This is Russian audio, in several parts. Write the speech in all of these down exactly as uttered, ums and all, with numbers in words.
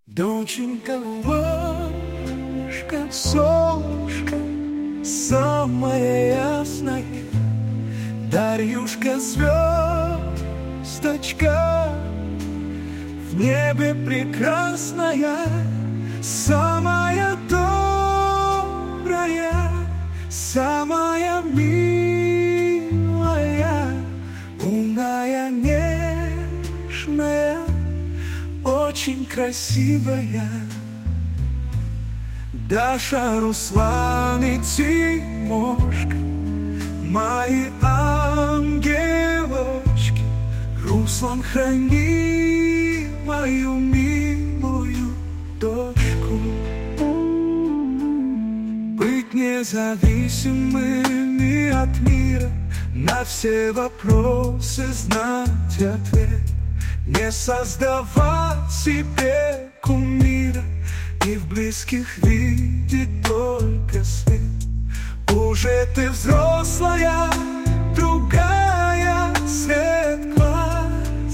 Доченька, ложка, солнышко, самое ясное, Дарьюшка, звездочка, в небе прекрасная, самая добрая, самая милая, умная, нежная, очень красивая. Даша, Руслан и Тимошка, мои ангелочки. Руслан, храни мою милую дочку. Быть независимыми от мира, на все вопросы знать ответ, не создавать себе кумира и в близких видеть только свет. Уже ты взрослая, другая, цвет глаз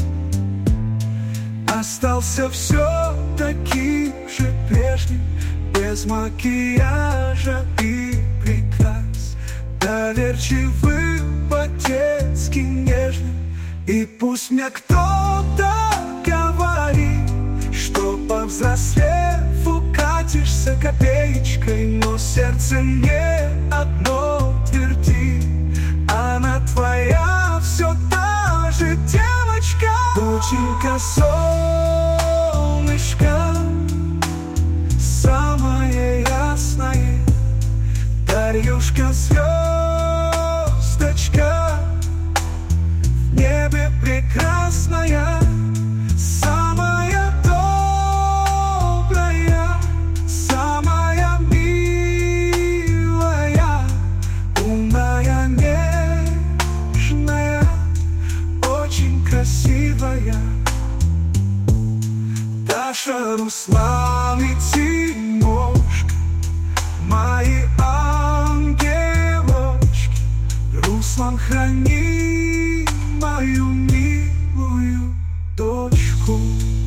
остался все таким же прежним, без макияжа и прикрас, доверчивым, по-детски нежным. И пусть мне кто-то говорит, что повзрослев укатишься копеечкой, но сердце мне одно твердит: она твоя все та же девочка. Доченька, солнышко, самое ясное, Дарьюшка, звездочка, в небе прекрасная, самая добрая, самая милая, умная, нежная, очень красивая. Даша, Руслан и Тимошка, мои ангелочки. Руслан, храни мою милую дочку.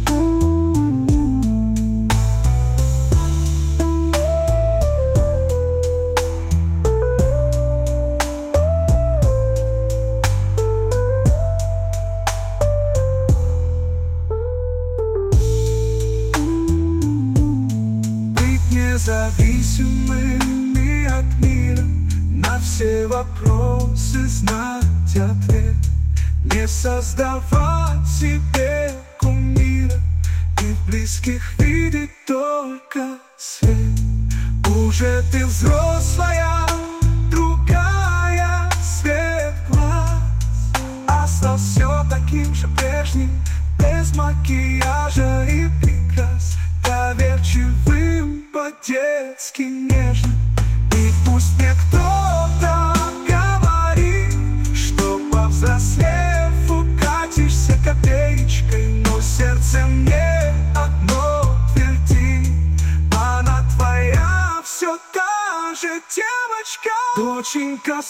Быть независимыми от мира, на все вопросы знать ответ, не создавать себе кумира и в близких видеть только свет. Уже ты взрослая, другая, цвет глаз остался все таким же прежним, без макияжа и прикрас, доверчивым, по-детски нежным. И пусть мне кто-то говорит, что повзрослев укатишься копеечкой, но сердце мне одно твердит: она твоя все та же девочка. Доченька,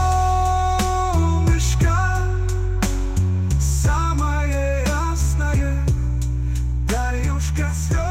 солнышко, самое ясное, Дарьюшка, звездочка.